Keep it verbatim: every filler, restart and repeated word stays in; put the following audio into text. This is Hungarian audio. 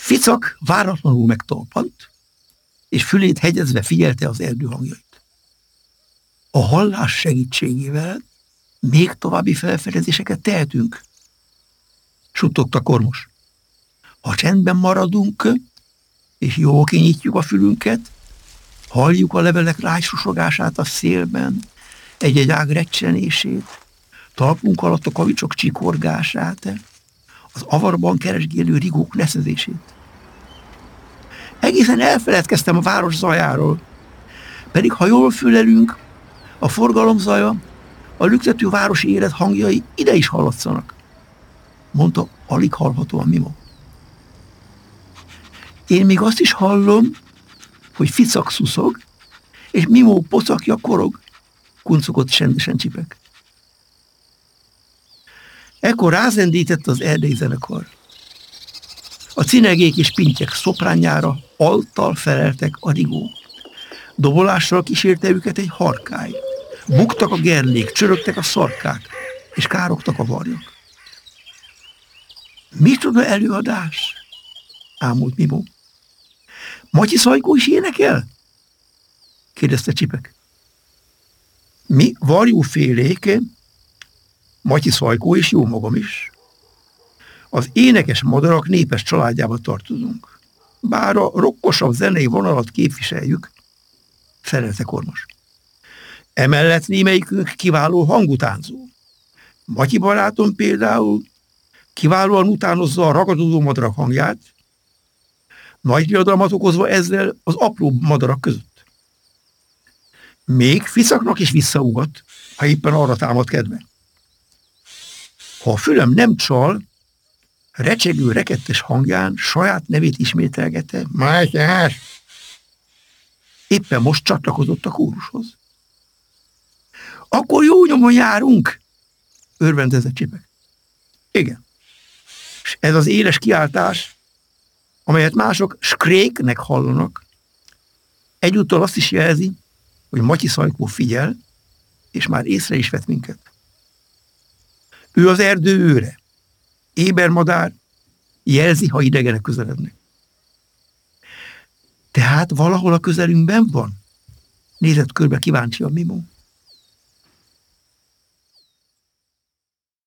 Ficak váratlanul megtalpant, és fülét hegyezve figyelte az erdő hangjait. A hallás segítségével még további felfedezéseket tehetünk, suttogta Kormos. Ha csendben maradunk, és jól kinyitjuk a fülünket, halljuk a levelek rájsusogását a szélben, egy-egy ág recsenését, talpunk alatt a kavicsok csikorgását, az avarban keresgélő rigók neszezését. Egészen elfeledkeztem a város zajáról, pedig ha jól fülelünk, a forgalom zaja, a lüktető városi élet hangjai ide is hallatszanak, mondta alig hallhatóan Mimo. Én még azt is hallom, hogy Ficak szuszog, és Mimo pocakja korog, kuncogott csendesen Csipek. Ekkor rázendített az erdei zenekar. A cinegék és pintyek szopránjára alttal feleltek a rigók. Dobolással kísérte őket egy harkály. Buktak a gerlék, csörögtek a szarkák, és károgtak a varjak. Micsoda előadás? Ámult Mimo. Matyi Szajkó is énekel? Kérdezte Csipek. Mi varjúfélék, Matyi Szajkó és jó magam is. Az énekes madarak népes családjába tartozunk. Bár a rokkosabb zenei vonalat képviseljük, felelte Kormos. Emellett némelyikünk kiváló hangutánzó. Matyi barátom például kiválóan utánozza a ragadozó madarak hangját, nagy diadalmat okozva ezzel az apró madarak között. Még Ficaknak is visszaugat, ha éppen arra támad kedve. Ha a fülem nem csal, recsegő, rekettes hangján saját nevét ismételgette, Mátyás. Éppen most csatlakozott a kórushoz. Akkor jó nyomon járunk, örvendezett Csipek. Igen. És ez az éles kiáltás, amelyet mások skréknek hallanak, egyúttal azt is jelzi, hogy Matyi Szajkó figyel, és már észre is vett minket. Ő az erdő őre. Ébermadár jelzi, ha idegenek közelednek. Tehát valahol a közelünkben van? Nézett körbe kíváncsian Mimo.